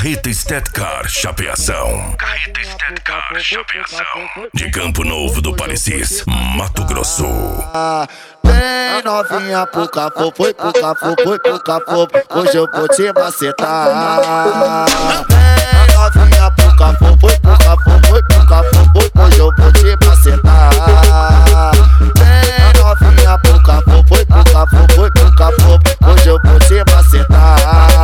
Carreta Estética Chapeação. Carreta Estética Chapeação. De Campo Novo do Parecis, Mato Grosso. Vem novinha pro cafô, foi pro cafô, foi pro cafô. Hoje eu vou te macetar. Vem novinha pro cafô, foi pro cafô, foi pro cafô. Hoje eu vou te macetar. Vem novinha pro cafô, foi pro cafô, foi pro cafô. Hoje eu vou te macetar.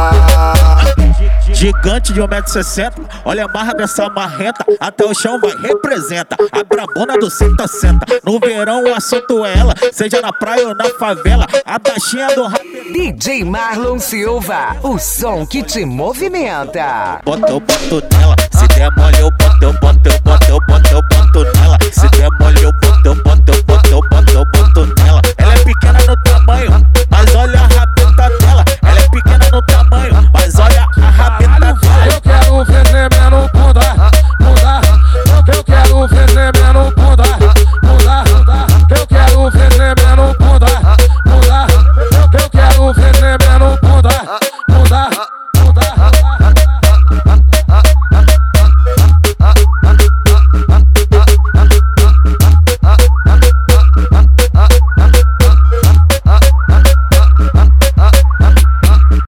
Gigante de 1,60 m, olha a marra dessa marreta, até o chão vai, representa a brabona do senta-senta. No verão o assunto é ela, seja na praia ou na favela, a baixinha do rap. DJ Marlon Silva, o som que te movimenta. Bota eu boto nela, se der mole eu boto